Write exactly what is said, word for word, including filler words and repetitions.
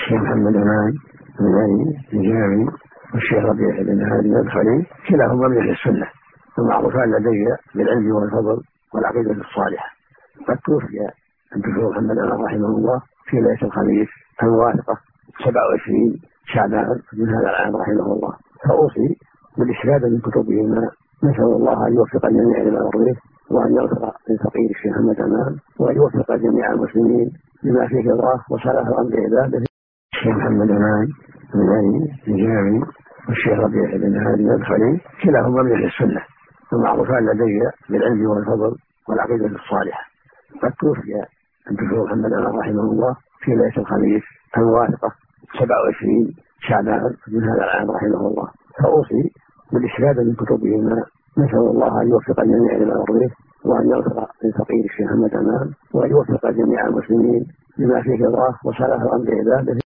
الشيخ محمد أمان الغني الجامي والشيخ ربيع بن هادي المدخلي كلاهما من أهل السنة ومعروفان لدي بالعلم والفضل والعقيدة الصالحة. قد توفي الدكتور محمد أمان رحمه الله في ليلة الخميس الموافقة سبعة وعشرين شعبان من هذا العام رحمه الله، فأوصي بالاستفادة من كتبهما. نسأل الله أن يوفق الجميع لما يرضيه وأن يغفر للفقير الشيخ محمد أمان وأن يوفق جميع المسلمين لما فيه رضاه وصلاح أمر عباده. الشيخ محمد أمان الغني الجامي والشيخ ربيع بن هادي المدخلي كلاهما من أهل السنة ومعروفان لدي بالعلم والفضل والعقيدة الصالحة. قد توفي الدكتور محمد أمان رحمه الله في ليلة الخميس الموافقة سبعة وعشرين شعبان من هذا العام رحمه الله، فأوصي بالاستفادة من كتبهما. نسأل الله أن يوفق الجميع لما يرضيه وأن يغفر للفقير الشيخ محمد أمان وأن يوفق جميع المسلمين لما فيه رضاه وصلاح أمر عباده.